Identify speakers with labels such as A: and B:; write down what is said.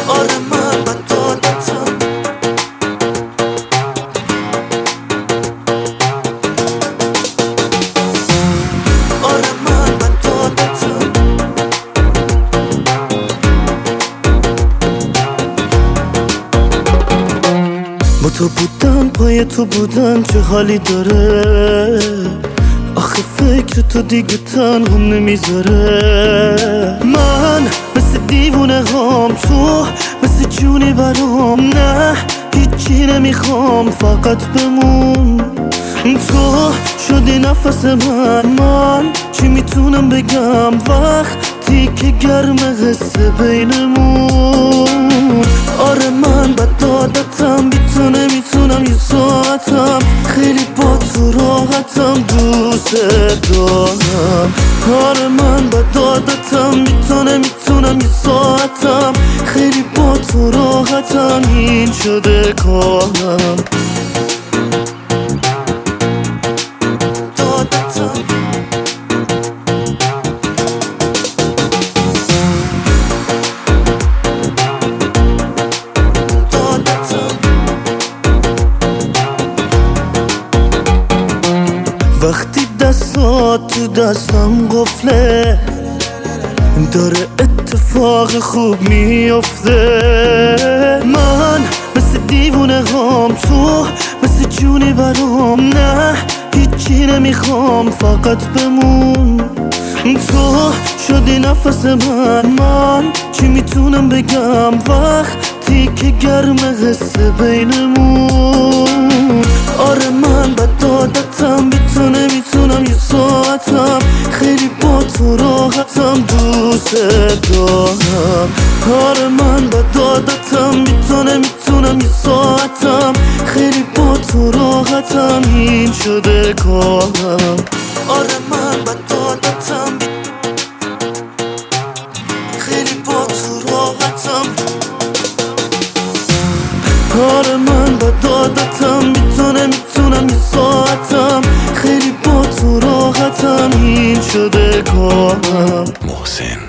A: آره من بد عادتم. آره من بد عادتم. با تو بودن پای تو بودن چه حالی داره، آخه فکر تو دیگه تنهام نمیذاره. من مثل دیوونه هام، تو مثل جونی برام، نه هیچی نمیخوام فقط بمون. تو شدی نفس من چی میتونم بگم وقتی که گرمه حسه بینمون. آره من بد عادتم، بی تو نمیتونم یه ساعتم، خیلی با تو راحتم، دوست دارم. آره من بد عادتم، بی تو نمیتونم یه ساعتم، خیلی با تو راحتم، این شده کارم. وقتی دستات تو دستم قفله، داره اتفاق خوب میفته. من مثل دیوونه هام، تو مثل جونی برام، نه هیچی نمیخوام فقط بمون. تو شدی نفس من چی میتونم بگم وقتی که گرمه حسه بینمون. آره من بد عادتم، بی تو نمیتونم یه ساعتم، خیلی با تو راحتم، دوست دارم. آره من بد عادتم، بی تو نمیتونم یه ساعتم، خیلی با تو راحتم، این شده کارم. آره من بد عادتم، خیلی با تو راحتم. آره من بد عادتم، بی تو نمیتونم یه ساعتم، خیلی با تو راحتم، این شده کارم.
B: محسن